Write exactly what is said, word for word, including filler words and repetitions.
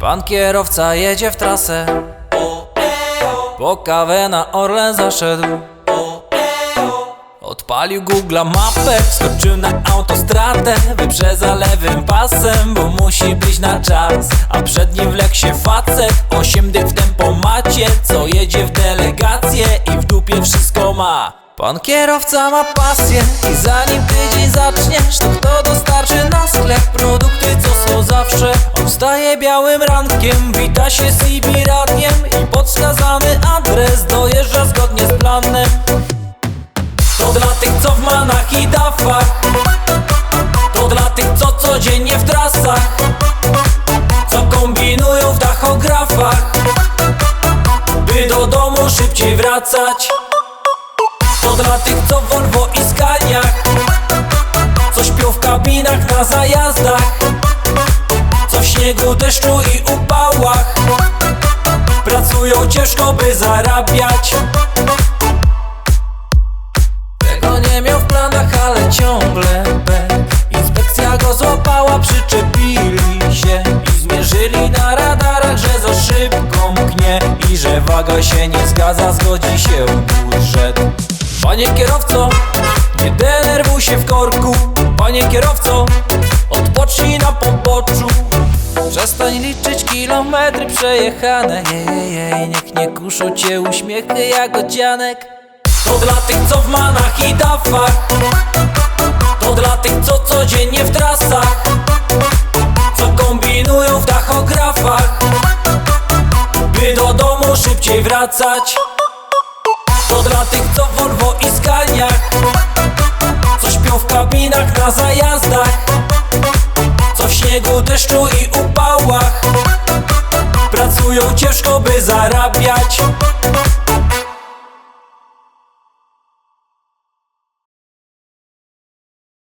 Pan kierowca jedzie w trasę, po kawę na Orlen zaszedł. Odpalił Google'a mapę, skoczył na autostradę, wyprzedza lewym pasem, bo musi być na czas. A przed nim wlekł się facet, osiem dych w tempomacie, co jedzie w delegację i w dupie wszystko ma. Pan kierowca ma pasję i zanim tydzień zaczniesz, to kto dostarczy na sklep produkty, co są zawsze. On wstaje białym rankiem, wita się z C B radiem i pod wskazany adres dojeżdża zgodnie z planem. To dla tych, co w manach i dafach, to dla tych, co codziennie w trasach, co kombinują w tachografach, by do domu szybciej wracać. To dla tych, co w Volvo i Scaniach, co śpią w kabinach na zajazdach, co w śniegu, deszczu i upałach pracują ciężko, by zarabiać. Tego nie miał w planach, ale ciągle B. Inspekcja go złapała, przyczepili się i zmierzyli na radarach, że za szybko mknie i że waga się nie zgadza, zgodzi się budżet. Panie kierowco, nie denerwuj się w korku. Panie kierowco, odpocznij na poboczu. Przestań liczyć kilometry przejechane, jej, jej, niech nie kuszą cię uśmiechy jagodzianek. To dla tych, co w manach i dafach, to dla tych, co codziennie w trasach, co kombinują w tachografach, by do domu szybciej wracać. To dla tych, co w Volvo i Scaniach, co śpią w kabinach na zajazdach, co w śniegu, deszczu i upałach pracują ciężko, by zarabiać.